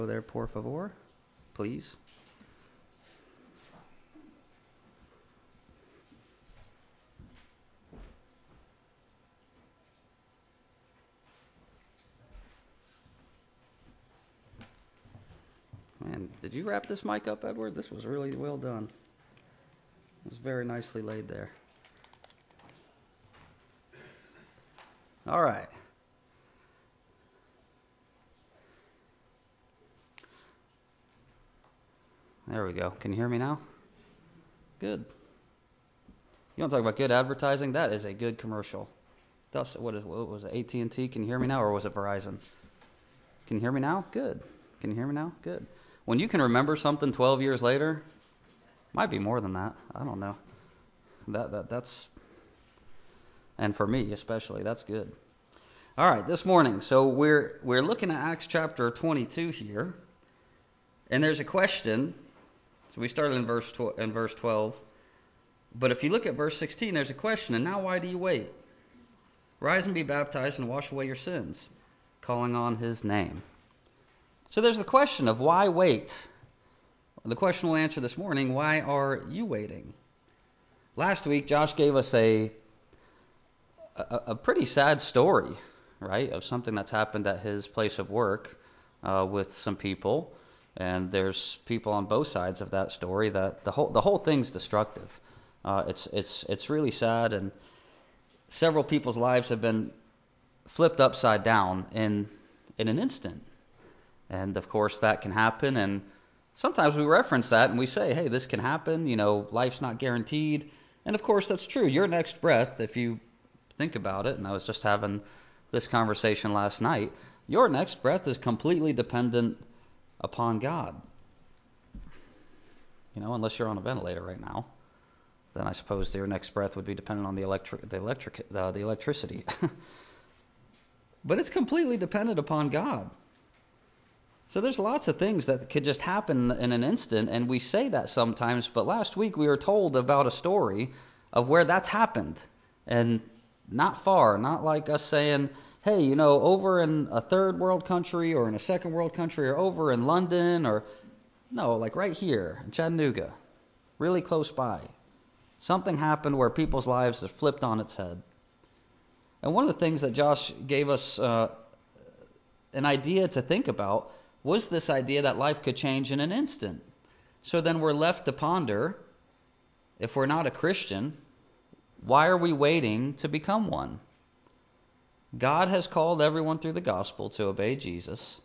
Go there, por favor, please. Man, did you wrap this mic up, Edward? This was really well done. It was very nicely laid there. All right. There we go. Can you hear me now? Good. You want to talk about good advertising? That is a good commercial. What was it, AT&T? Can you hear me now, or was it Verizon? Can you hear me now? Good. Can you hear me now? Good. When you can remember something 12 years later, might be more than that. I don't know. That's, and for me especially, that's good. All right, this morning, so we're looking at Acts chapter 22 here, and there's a question. So we started in verse 12, but if you look at verse 16, there's a question. And now, why do you wait? Rise and be baptized and wash away your sins, calling on His name. So there's the question of why wait. The question we'll answer this morning: why are you waiting? Last week, Josh gave us a pretty sad story, right, of something that's happened at his place of work with some people, and there's people on both sides of that story. That the whole thing's destructive. It's really sad, and several people's lives have been flipped upside down in an instant. And of course, that can happen, and sometimes we reference that and we say, hey, this can happen. You know, life's not guaranteed. And of course, that's true. Your next breath, if you think about it, and I was just having this conversation last night, your next breath is completely dependent upon God. You know, unless you're on a ventilator right now, then I suppose your next breath would be dependent on the electricity. But it's completely dependent upon God. So there's lots of things that could just happen in an instant, and we say that sometimes, but last week we were told about a story of where that's happened, and not far, not like us saying, hey, you know, over in a third world country or in a second world country or over in London, or no, like right here in Chattanooga, really close by. Something happened where people's lives have flipped on its head. And one of the things that Josh gave us an idea to think about was this idea that life could change in an instant. So then we're left to ponder, if we're not a Christian, why are we waiting to become one? God has called everyone through the gospel to obey Jesus.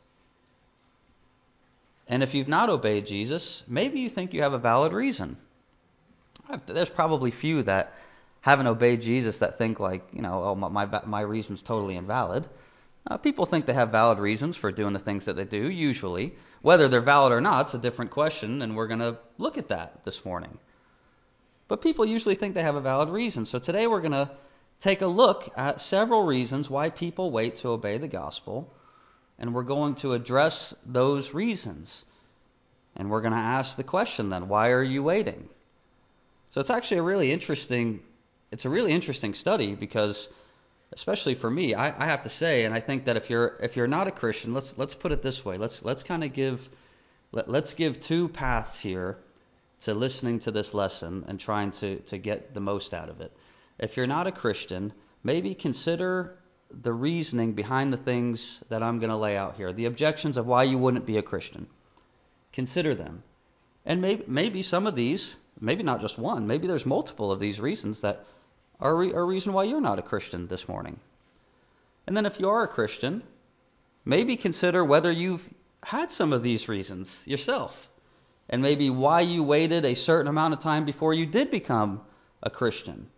And if you've not obeyed Jesus, maybe you think you have a valid reason. There's probably few that haven't obeyed Jesus that think like, you know, oh, my reason's totally invalid. People think they have valid reasons for doing the things that they do, usually. Whether they're valid or not, it's a different question, and we're going to look at that this morning. But people usually think they have a valid reason. So today we're going to take a look at several reasons why people wait to obey the gospel, and we're going to address those reasons. And we're going to ask the question then, why are you waiting? So it's actually a really interesting study because, especially for me, I have to say, and I think that if you're not a Christian, let's put it this way. Let's kind of give two paths here to listening to this lesson and trying to get the most out of it. If you're not a Christian, maybe consider the reasoning behind the things that I'm going to lay out here, the objections of why you wouldn't be a Christian. Consider them. And maybe some of these, maybe not just one, maybe there's multiple of these reasons that are a reason why you're not a Christian this morning. And then if you are a Christian, maybe consider whether you've had some of these reasons yourself, and maybe why you waited a certain amount of time before you did become a Christian.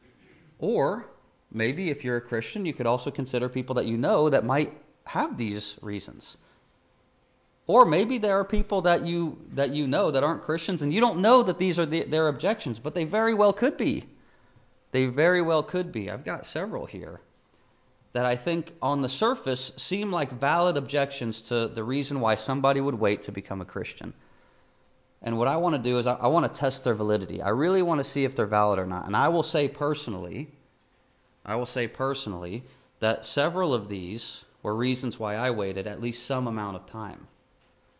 Or maybe if you're a Christian, you could also consider people that you know that might have these reasons. Or maybe there are people that you know that aren't Christians, and you don't know that these are their objections, but they very well could be. They very well could be. I've got several here that I think on the surface seem like valid objections to the reason why somebody would wait to become a Christian. And what I want to do is I want to test their validity. I really want to see if they're valid or not. And I will say personally that several of these were reasons why I waited at least some amount of time.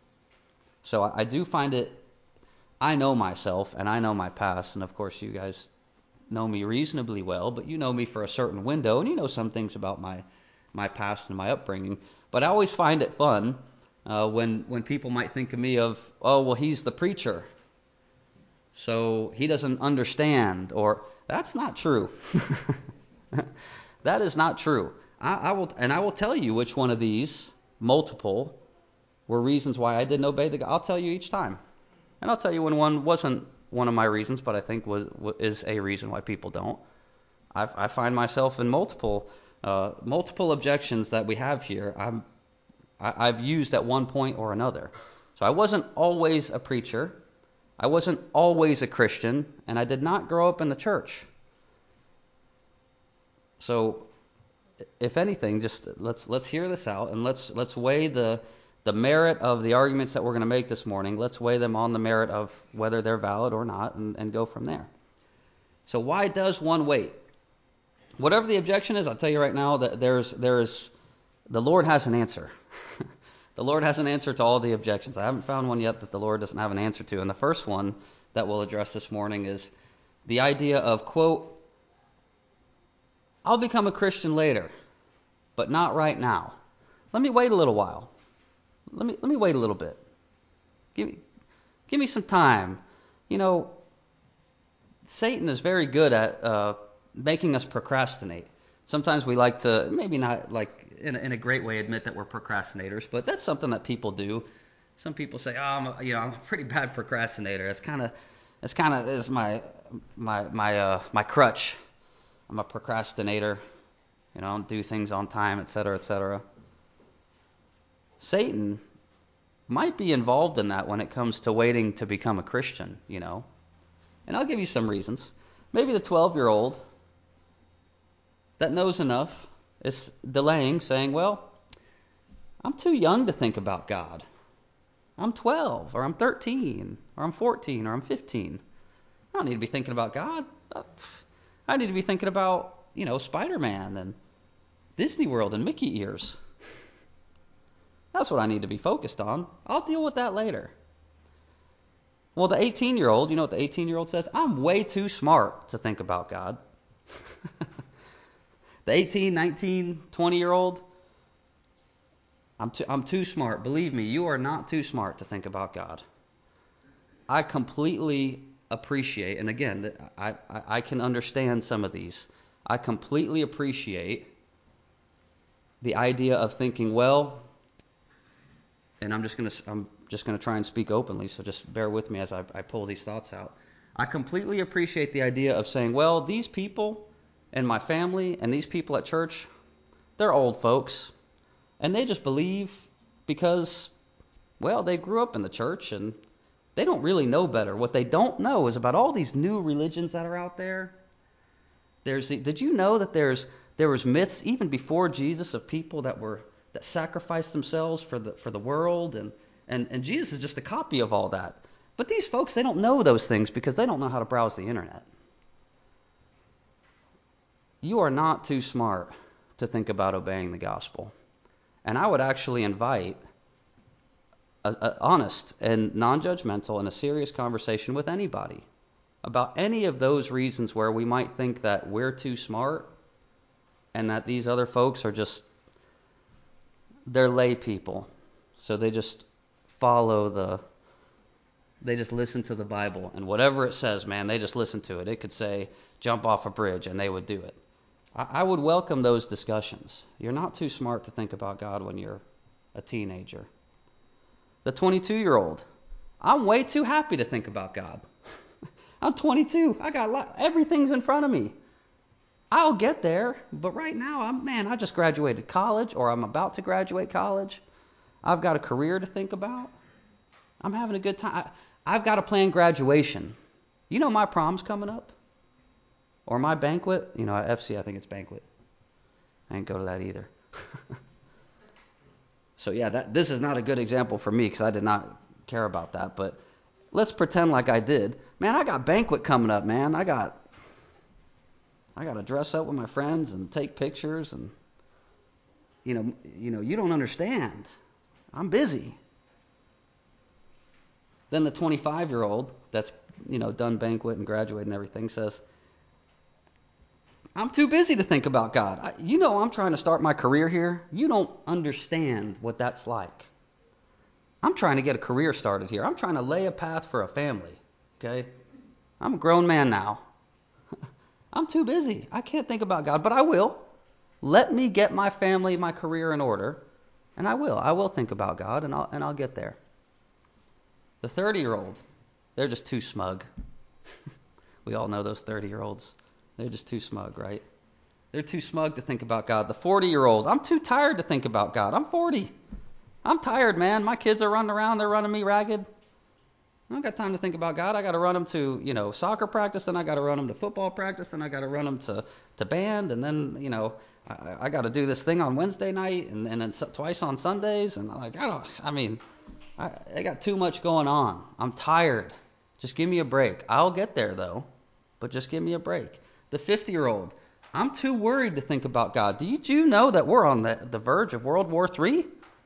So I do find it, I know myself and I know my past, and of course you guys know me reasonably well, but you know me for a certain window, and you know some things about my past and my upbringing. But I always find it fun when people might think of me of, oh, well, he's the preacher, so he doesn't understand, or that's not true. That is not true. I will tell you which one of these multiple were reasons why I didn't obey the God. I'll tell you each time, and I'll tell you when one wasn't one of my reasons, but I think is a reason why people don't. I find myself in multiple objections that we have here. I've used at one point or another. So I wasn't always a preacher. I wasn't always a Christian, and I did not grow up in the church. So, if anything, just let's hear this out, and let's weigh the merit of the arguments that we're going to make this morning. Let's weigh them on the merit of whether they're valid or not, and go from there. So, why does one wait? Whatever the objection is, I'll tell you right now that the Lord has an answer. The Lord has an answer to all the objections. I haven't found one yet that the Lord doesn't have an answer to. And the first one that we'll address this morning is the idea of, quote, I'll become a Christian later, but not right now. Let me wait a little while. Let me wait a little bit. Give me some time. You know, Satan is very good at making us procrastinate. Sometimes we like to, maybe not like in a great way, admit that we're procrastinators, but that's something that people do. Some people say, "Oh, I'm a pretty bad procrastinator." It's kind of my crutch. I'm a procrastinator. I don't do things on time, etc., etc. Satan might be involved in that when it comes to waiting to become a Christian, And I'll give you some reasons. Maybe the 12-year-old that knows enough is delaying, saying, well, I'm too young to think about God. I'm 12, or I'm 13, or I'm 14, or I'm 15. I don't need to be thinking about God. I need to be thinking about, Spider-Man and Disney World and Mickey ears. That's what I need to be focused on. I'll deal with that later. Well, the 18-year-old, you know what the 18-year-old says? I'm way too smart to think about God. The 18, 19, 20-year-old, I'm too smart. Believe me, you are not too smart to think about God. I completely appreciate, and again, I can understand some of these. I completely appreciate the idea of thinking, well, and I'm just gonna try and speak openly, so just bear with me as I pull these thoughts out. I completely appreciate the idea of saying, well, these people and my family and these people at church, they're old folks, and they just believe because, well, they grew up in the church and they don't really know better. What they don't know is about all these new religions that are out there. Did you know that there was myths even before Jesus of people that sacrificed themselves for the world, and Jesus is just a copy of all that. But these folks, they don't know those things because they don't know how to browse the internet. You are not too smart to think about obeying the gospel. And I would actually invite an honest and non-judgmental and a serious conversation with anybody about any of those reasons where we might think that we're too smart and that these other folks are they're lay people. So they just they just listen to the Bible, and whatever it says, man, they just listen to it. It could say, jump off a bridge, and they would do it. I would welcome those discussions. You're not too smart to think about God when you're a teenager. The 22-year-old, I'm way too happy to think about God. I'm 22. I got everything's in front of me. I'll get there, but right now, I just graduated college, or I'm about to graduate college. I've got a career to think about. I'm having a good time. I've got to plan graduation. You know my prom's coming up? Or my banquet? At FC, I think it's banquet. I didn't go to that either. So yeah, this is not a good example for me because I did not care about that. But let's pretend like I did. Man, I got banquet coming up, man. I got to dress up with my friends and take pictures, and you don't understand. I'm busy. Then the 25-year-old that's, done banquet and graduated and everything says, I'm too busy to think about God. I'm trying to start my career here. You don't understand what that's like. I'm trying to get a career started here. I'm trying to lay a path for a family. Okay? I'm a grown man now. I'm too busy. I can't think about God, but I will. Let me get my family, my career in order, and I will. I will think about God, and I'll get there. The 30-year-old, they're just too smug. We all know those 30-year-olds. They're just too smug, right? They're too smug to think about God. The 40-year-old, I'm too tired to think about God. I'm 40. I'm tired, man. My kids are running around. They're running me ragged. I don't got time to think about God. I got to run them to, soccer practice, then I got to run them to football practice, then I got to run them to band, and then, I got to do this thing on Wednesday night, and then twice on Sundays, and I got too much going on. I'm tired. Just give me a break. I'll get there, though, but just give me a break. The 50-year-old, I'm too worried to think about God. Did you know that we're on the verge of World War III?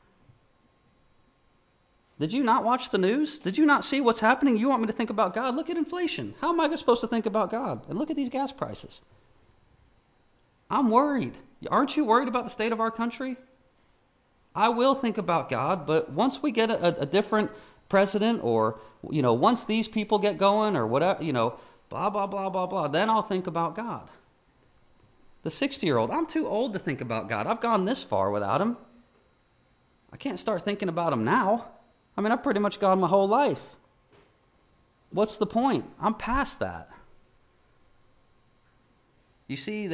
Did you not watch the news? Did you not see what's happening? You want me to think about God? Look at inflation. How am I supposed to think about God? And look at these gas prices. I'm worried. Aren't you worried about the state of our country? I will think about God, but once we get a different president, or, once these people get going, or whatever, blah, blah, blah, blah, blah, then I'll think about God. The 60-year-old, I'm too old to think about God. I've gone this far without him. I can't start thinking about him now. I've pretty much gone my whole life. What's the point? I'm past that. You see,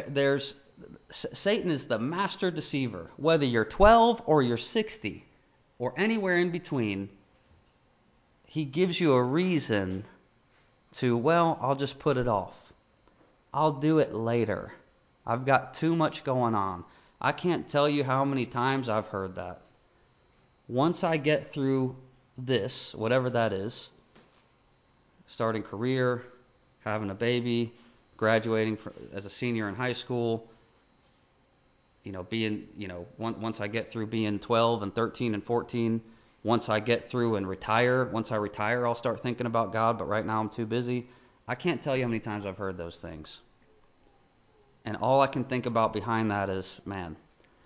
Satan is the master deceiver. Whether you're 12 or you're 60 or anywhere in between, he gives you a reason to, I'll just put it off. I'll do it later. I've got too much going on. I can't tell you how many times I've heard that. Once I get through this, whatever that is, starting career, having a baby, graduating as a senior in high school, once I get through being 12 and 13 and 14, once I get through and retire, once I retire, I'll start thinking about God, but right now I'm too busy. I can't tell you how many times I've heard those things. And all I can think about behind that is, man,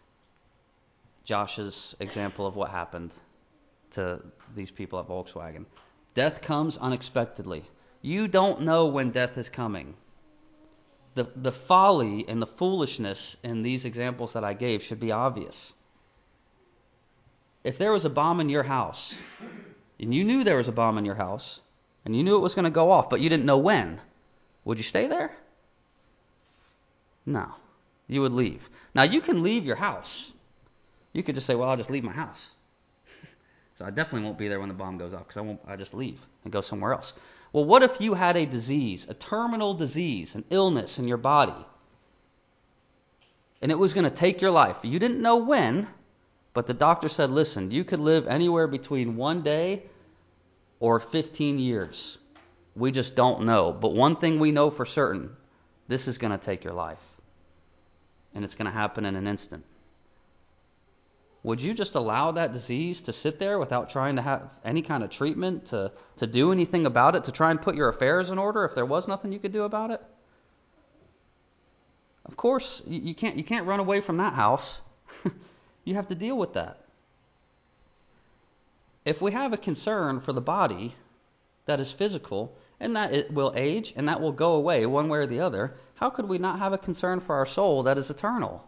Josh's example of what happened to these people at Volkswagen. Death comes unexpectedly. You don't know when death is coming. The folly and the foolishness in these examples that I gave should be obvious. If there was a bomb in your house, and you knew there was a bomb in your house, and you knew it was going to go off, but you didn't know when, would you stay there? No. You would leave. Now, you can leave your house. You could just say, I'll just leave my house. So I definitely won't be there when the bomb goes off, because I just leave and go somewhere else. Well, what if you had a disease, a terminal disease, an illness in your body, and it was going to take your life? You didn't know when, but the doctor said, listen, you could live anywhere between 1 day or 15 years. We just don't know. But one thing we know for certain, this is going to take your life. And it's going to happen in an instant. Would you just allow that disease to sit there without trying to have any kind of treatment, to do anything about it, to try and put your affairs in order if there was nothing you could do about it? Of course, you can't run away from that house. You have to deal with that. If we have a concern for the body that is physical, and that it will age, and that will go away one way or the other, how could we not have a concern for our soul that is eternal?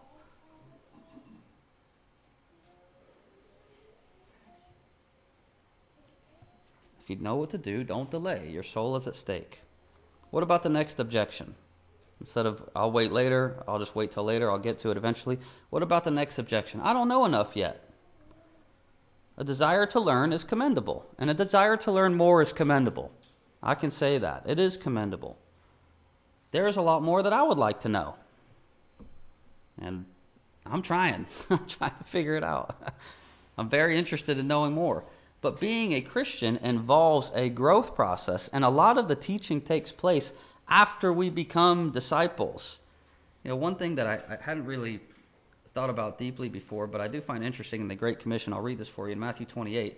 If you know what to do, don't delay. Your soul is at stake. What about the next objection? Instead of, I'll wait later, I'll just wait till later, I'll get to it eventually. What about the next objection? I don't know enough yet. A desire to learn is commendable, and a desire to learn more is commendable. I can say that. It is commendable. There's a lot more that I would like to know. And I'm trying. I'm trying to figure it out. I'm very interested in knowing more. But being a Christian involves a growth process, and a lot of the teaching takes place after we become disciples. One thing that I hadn't really thought about deeply before, but I do find interesting in the Great Commission, I'll read this for you in Matthew 28,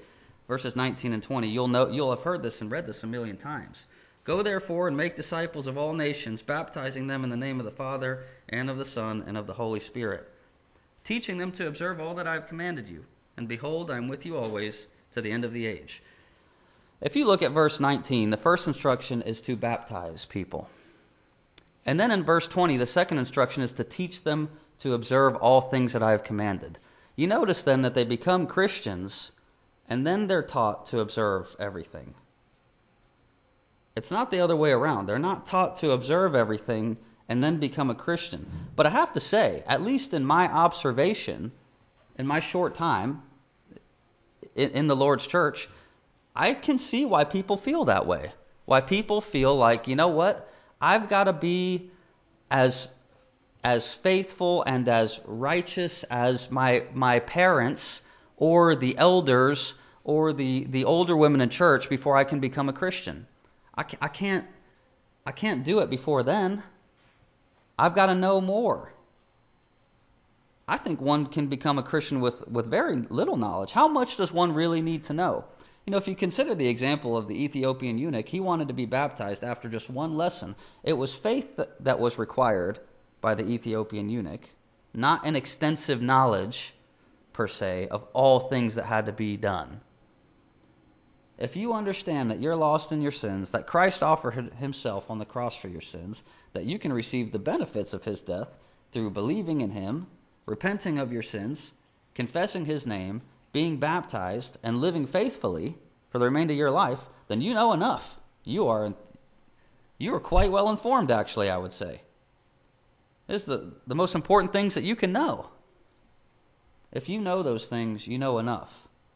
verses 19 and 20. You'll have heard this and read this a million times. Go therefore and make disciples of all nations, baptizing them in the name of the Father and of the Son and of the Holy Spirit, teaching them to observe all that I have commanded you. And behold, I am with you always to the end of the age. If you look at verse 19, the first instruction is to baptize people. And then in verse 20, the second instruction is to teach them to observe all things that I have commanded. You notice then that they become Christians, and then they're taught to observe everything. It's not the other way around. They're not taught to observe everything and then become a Christian. But I have to say, at least in my observation, in my short time in the Lord's church, I can see why people feel that way. Why people feel like, you know what? I've got to be as faithful and as righteous as my parents or the elders or the older women in church before I can become a Christian. I can't do it before then. I've got to know more. I think one can become a Christian with very little knowledge. How much does one really need to know? You know, if you consider the example of the Ethiopian eunuch, he wanted to be baptized after just one lesson. It was faith that was required by the Ethiopian eunuch, not an extensive knowledge, per se, of all things that had to be done. If you understand that you're lost in your sins, that Christ offered himself on the cross for your sins, that you can receive the benefits of his death through believing in him, repenting of your sins, confessing his name, being baptized, and living faithfully for the remainder of your life, then you know enough. You are quite well informed, actually, I would say. This is the most important things that you can know. If you know those things, you know enough.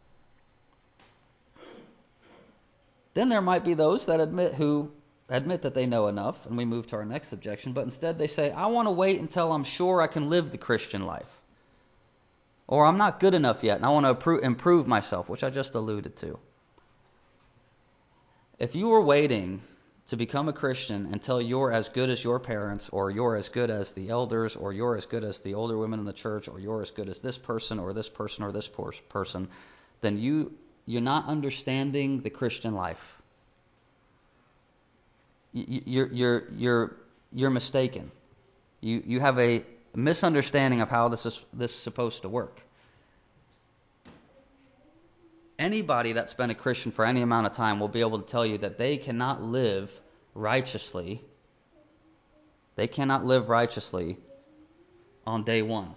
Then there might be those that admit that they know enough, and we move to our next objection, but instead they say, I want to wait until I'm sure I can live the Christian life. Or I'm not good enough yet, and I want to improve myself, which I just alluded to. If you are waiting to become a Christian until you're as good as your parents, or you're as good as the elders, or you're as good as the older women in the church, or you're as good as this person, or this person, or this person, then you're not understanding the Christian life. You're mistaken. You have a misunderstanding of how this is supposed to work. Anybody that's been a Christian for any amount of time will be able to tell you that they cannot live righteously. They cannot live righteously on day one.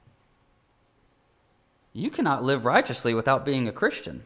You cannot live righteously without being a Christian.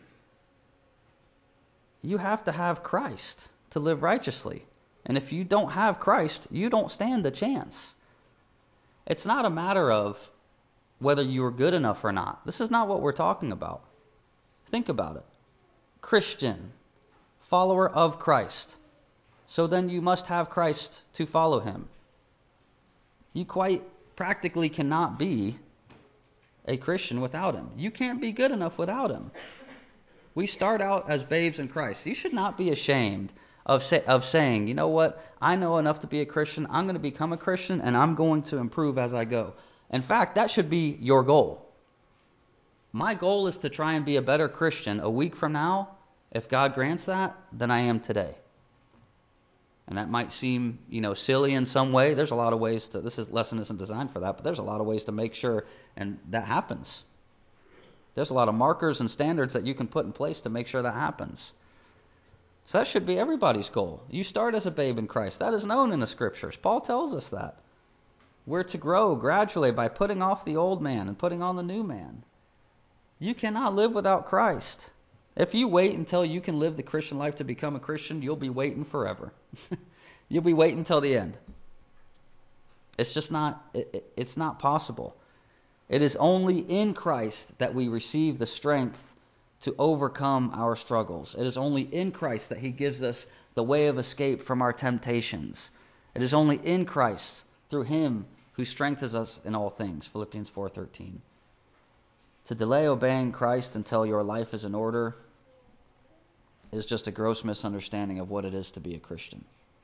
You have to have Christ to live righteously. And if you don't have Christ, you don't stand a chance. It's not a matter of whether you are good enough or not. This is not what we're talking about. Think about it. Christian, follower of Christ. So then you must have Christ to follow him. You quite practically cannot be a Christian without him. You can't be good enough without him. We start out as babes in Christ. You should not be ashamed of saying, you know what, I know enough to be a Christian, I'm going to become a Christian, and I'm going to improve as I go. In fact, that should be your goal. My goal is to try and be a better Christian a week from now, if God grants that, than I am today. And that might seem, silly in some way. There's a lot of ways to, lesson isn't designed for that, but there's a lot of ways to make sure and that happens. There's a lot of markers and standards that you can put in place to make sure that happens. So that should be everybody's goal. You start as a babe in Christ. That is known in the Scriptures. Paul tells us that. We're to grow gradually by putting off the old man and putting on the new man. You cannot live without Christ. If you wait until you can live the Christian life to become a Christian, you'll be waiting forever. You'll be waiting until the end. It's just not, it's not possible. It is only in Christ that we receive the strength to overcome our struggles. It is only in Christ that he gives us the way of escape from our temptations. It is only in Christ, through him, who strengthens us in all things. Philippians 4:13. To delay obeying Christ until your life is in order is just a gross misunderstanding of what it is to be a Christian.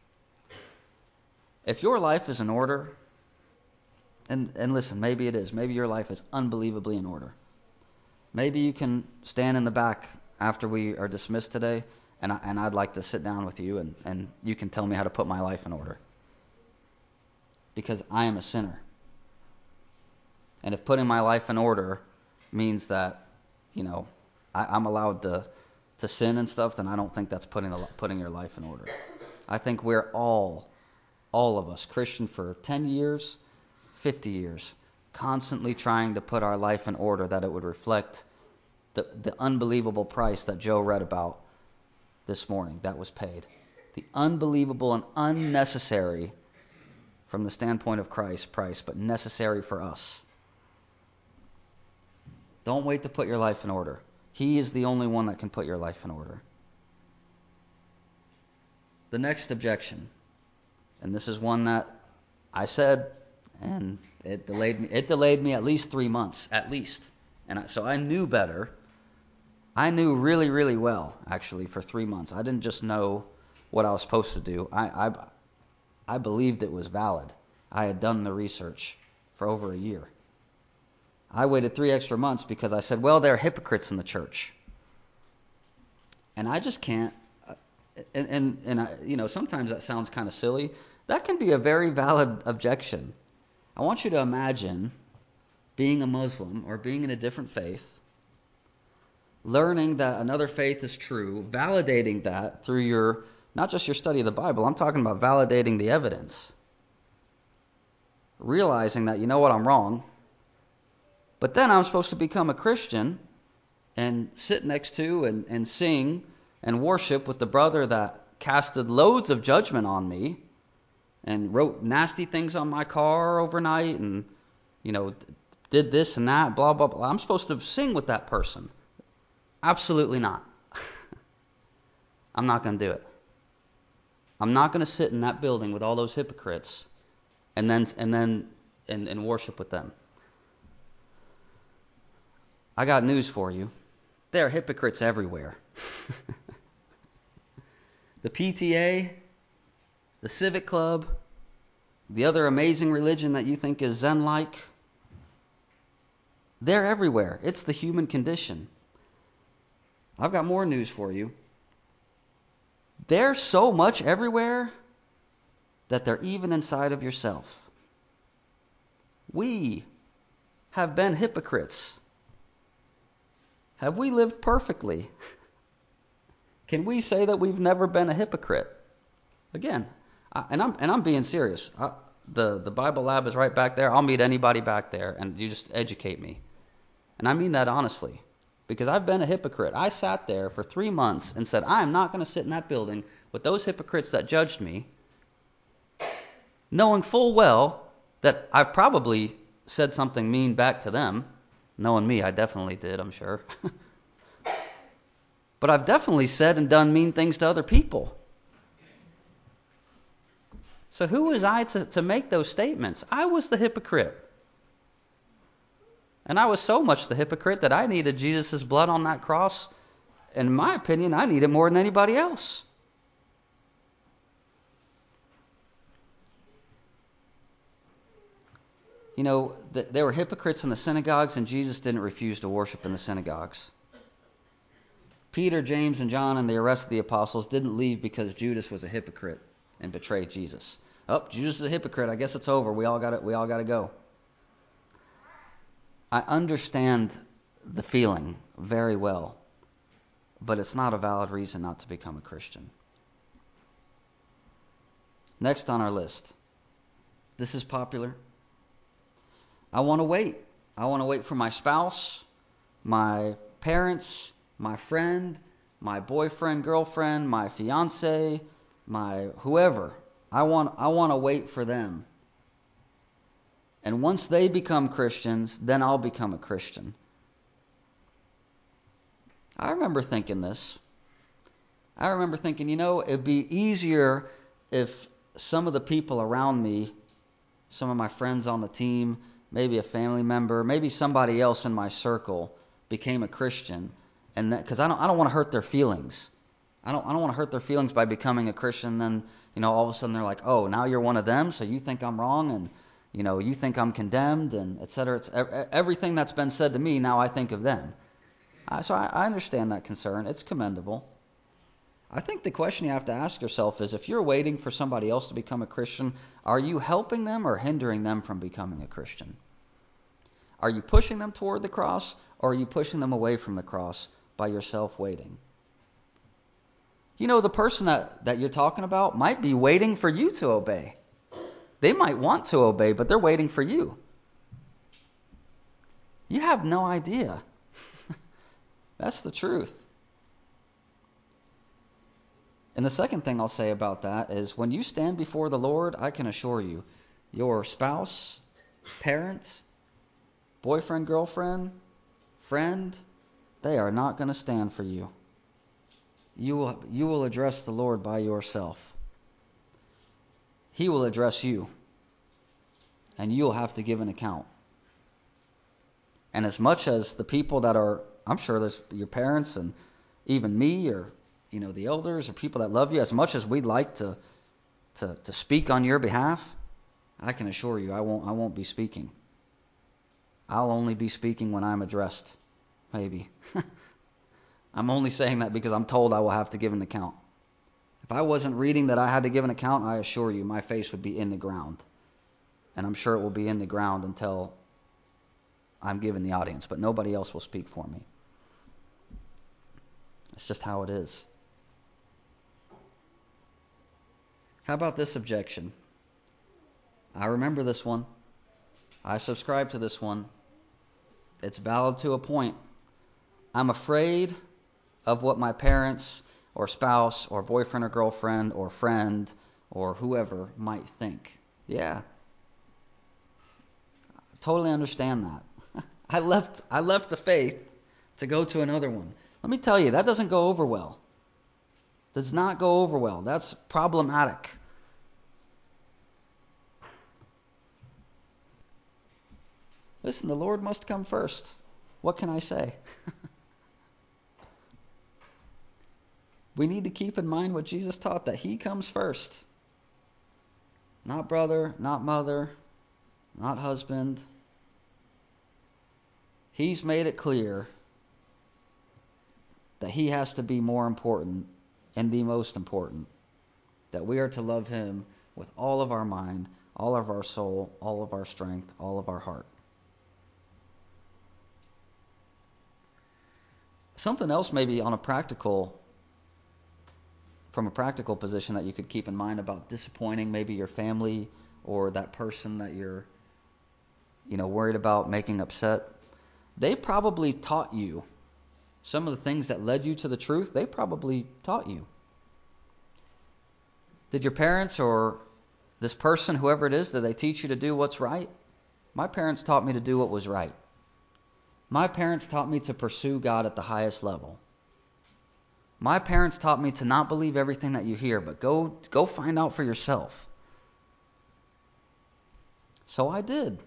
If your life is in order, and listen, maybe it is. Maybe your life is unbelievably in order. Maybe you can stand in the back after we are dismissed today, and I'd like to sit down with you, and you can tell me how to put my life in order. Because I am a sinner. And if putting my life in order means that, I'm allowed to sin and stuff, then I don't think that's putting your life in order. I think we're all of us, Christian for 10 years, 50 years, constantly trying to put our life in order that it would reflect the unbelievable price that Joe read about this morning that was paid. The unbelievable and unnecessary, from the standpoint of Christ, price, but necessary for us. Don't wait to put your life in order. He is the only one that can put your life in order. The next objection, and this is one that I said, and it delayed me at least 3 months, at least. And so I knew better. I knew really, really well, actually, for 3 months. I didn't just know what I was supposed to do. I believed it was valid. I had done the research for over a year. I waited 3 extra months because I said, well, there are hypocrites in the church. And I just can't. And sometimes that sounds kind of silly. That can be a very valid objection. I want you to imagine being a Muslim or being in a different faith, learning that another faith is true, validating that through not just your study of the Bible, I'm talking about validating the evidence. Realizing that, I'm wrong, but then I'm supposed to become a Christian and sit next to and sing and worship with the brother that casted loads of judgment on me and wrote nasty things on my car overnight and, did this and that, blah, blah, blah. I'm supposed to sing with that person. Absolutely not. I'm not going to do it. I'm not going to sit in that building with all those hypocrites and worship with them. I got news for you. There are hypocrites everywhere. The PTA, the Civic Club, the other amazing religion that you think is Zen-like, they're everywhere. It's the human condition. I've got more news for you. They're so much everywhere that they're even inside of yourself. We have been hypocrites. Have we lived perfectly? Can we say that we've never been a hypocrite? Again, I'm being serious. The Bible Lab is right back there. I'll meet anybody back there, and you just educate me. And I mean that honestly, because I've been a hypocrite. I sat there for 3 months and said, I am not going to sit in that building with those hypocrites that judged me, knowing full well that I've probably said something mean back to them. Knowing me, I definitely did, I'm sure. But I've definitely said and done mean things to other people. So who was I to make those statements? I was the hypocrite. And I was so much the hypocrite that I needed Jesus' blood on that cross. In my opinion, I need it more than anybody else. There were hypocrites in the synagogues, and Jesus didn't refuse to worship in the synagogues. Peter, James, and John and the rest of the apostles didn't leave because Judas was a hypocrite and betrayed Jesus. Oh, Judas is a hypocrite. I guess it's over. We all got to go. I understand the feeling very well, but it's not a valid reason not to become a Christian. Next on our list. This is popular. I want to wait. I want to wait for my spouse, my parents, my friend, my boyfriend, girlfriend, my fiance, my whoever. I want to wait for them. And once they become Christians, then I'll become a Christian. I remember thinking this. I remember thinking, it'd be easier if some of the people around me, some of my friends on the team, maybe a family member, maybe somebody else in my circle became a Christian, and because I don't want to hurt their feelings. I don't want to hurt their feelings by becoming a Christian. Then all of a sudden they're like, oh, now you're one of them, so you think I'm wrong, and you think I'm condemned, and et cetera. It's everything that's been said to me. Now I think of them. So I understand that concern. It's commendable. I think the question you have to ask yourself is, if you're waiting for somebody else to become a Christian, are you helping them or hindering them from becoming a Christian? Are you pushing them toward the cross, or are you pushing them away from the cross by yourself waiting? You know, the person that you're talking about might be waiting for you to obey. They might want to obey, but they're waiting for you. You have no idea. That's the truth. And the second thing I'll say about that is, when you stand before the Lord, I can assure you, your spouse, parent, boyfriend, girlfriend, friend, they are not going to stand for you. You will address the Lord by yourself. He will address you, and you'll have to give an account. And as much as the people that are, I'm sure there's your parents and even me, or the elders or people that love you, as much as we'd like to speak on your behalf, I can assure you I won't be speaking. I'll only be speaking when I'm addressed, maybe. I'm only saying that because I'm told I will have to give an account. If I wasn't reading that I had to give an account, I assure you my face would be in the ground. And I'm sure it will be in the ground until I'm given the audience, but nobody else will speak for me. It's just how it is. How about this objection? I remember this one. I subscribe to this one. It's valid to a point. I'm afraid of what my parents or spouse or boyfriend or girlfriend or friend or whoever might think. Yeah. I totally understand that. I left the faith to go to another one. Let me tell you, that doesn't go over well. Does not go over well. That's problematic. Listen, the Lord must come first. What can I say? We need to keep in mind what Jesus taught, that He comes first. Not brother, not mother, not husband. He's made it clear that He has to be more important and the most important. That we are to love Him with all of our mind, all of our soul, all of our strength, all of our heart. Something else maybe from a practical position that you could keep in mind about disappointing maybe your family or that person that you're worried about making upset. They probably taught you some of the things that led you to the truth. They probably taught you. Did your parents or this person, whoever it is, did they teach you to do what's right? My parents taught me to do what was right. My parents taught me to pursue God at the highest level. My parents taught me to not believe everything that you hear, but go find out for yourself. So I did.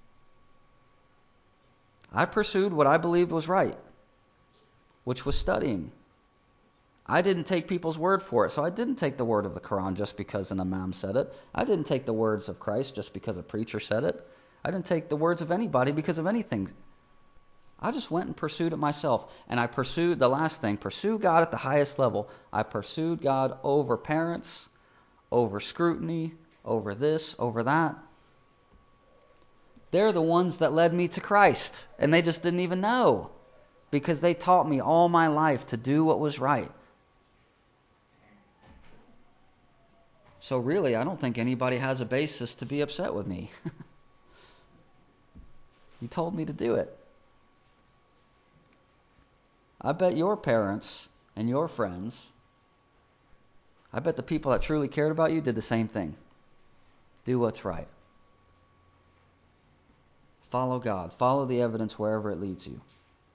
I pursued what I believed was right, which was studying. I didn't take people's word for it, so I didn't take the word of the Quran just because an imam said it. I didn't take the words of Christ just because a preacher said it. I didn't take the words of anybody because of anything. I just went and pursued it myself. And I pursued, the last thing, pursue God at the highest level. I pursued God over parents, over scrutiny, over this, over that. They're the ones that led me to Christ, and they just didn't even know, because they taught me all my life to do what was right. So really, I don't think anybody has a basis to be upset with me. You told me to do it. I bet your parents and your friends, I bet the people that truly cared about you did the same thing. Do what's right. Follow God. Follow the evidence wherever it leads you.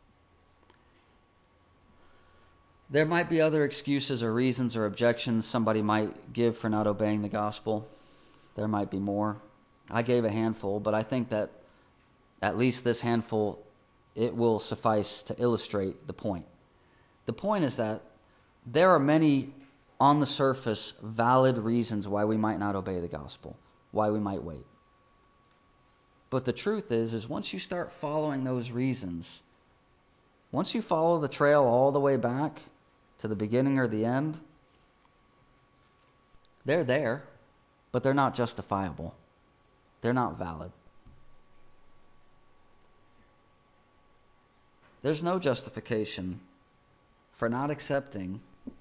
There might be other excuses or reasons or objections somebody might give for not obeying the gospel. There might be more. I gave a handful, but I think that at least this handful, it will suffice to illustrate the point. The point is that there are many, on the surface, valid reasons why we might not obey the gospel, why we might wait. But the truth is once you start following those reasons, Once you follow the trail all the way back to the beginning or the end, they're there, but they're not justifiable. They're not valid. There's no justification for not accepting.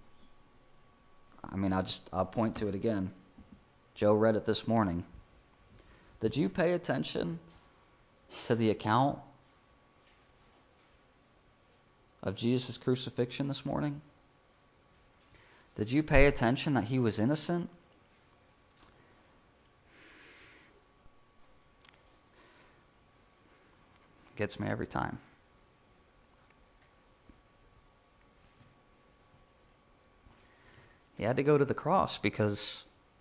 I'll point to it again. Joe read it this morning. Did you pay attention to the account of Jesus' crucifixion this morning? Did you pay attention that he was innocent? Gets me every time. He had to go to the cross because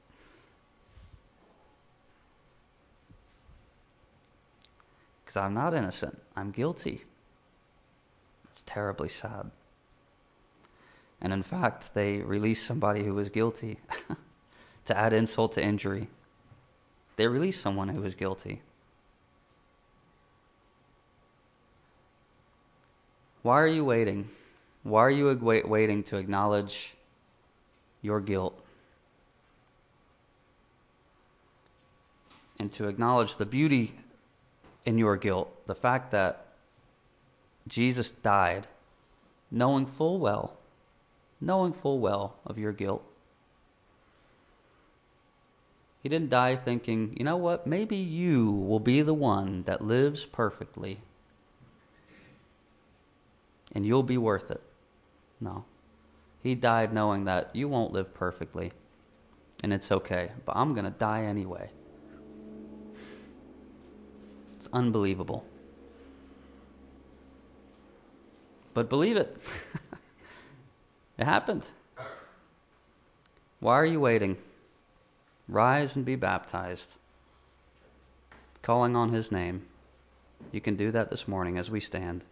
I'm not innocent. I'm guilty. It's terribly sad. And in fact, they released somebody who was guilty to add insult to injury. They released someone who was guilty. Why are you waiting? Why are you waiting to acknowledge your guilt and to acknowledge the beauty in your guilt, the fact that Jesus died knowing full well of your guilt? He didn't die thinking, you know what, maybe you will be the one that lives perfectly and you'll be worth it. No. He died knowing that you won't live perfectly and it's okay, but I'm going to die anyway. It's unbelievable. But believe it. It happened. Why are you waiting? Rise and be baptized, calling on his name. You can do that this morning as we stand.